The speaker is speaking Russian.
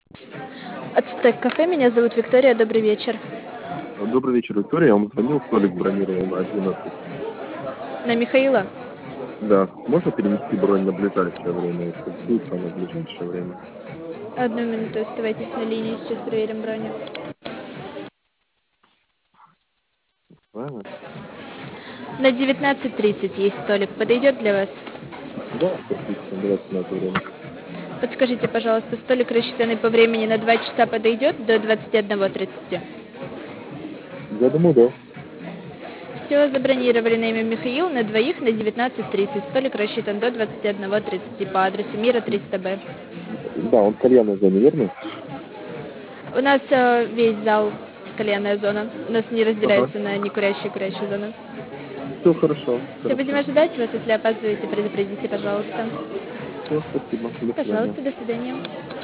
Ацтек кафе, меня зовут Виктория, добрый вечер. Добрый вечер, Виктория. Я вам звонил, столик бронировал на 11. На Михаила? Да, можно перенести бронь на ближайшее время, если будет самое ближайшее время? Одну минуту, оставайтесь на линии, сейчас проверим броню. Правильно? На 19:30 есть столик, подойдет для вас? Да, отлично, давайте на это время. Подскажите, пожалуйста, столик, рассчитанный по времени на 2 часа, подойдет до 21:30? Я думаю, да. Все, забронировали на имя Михаил на двоих на 19:30. Столик рассчитан до 21:30 по адресу Мира 300Б. Да, он в кальянной зоне, верно? У нас весь зал кальянная зона. У нас не Ага, разделяется на некурящие и курящие зоны. все хорошо, Все, будем хорошо. ожидать вас. Если опаздываете, предупредите, пожалуйста. Все, спасибо, до свидания. Пожалуйста, до свидания.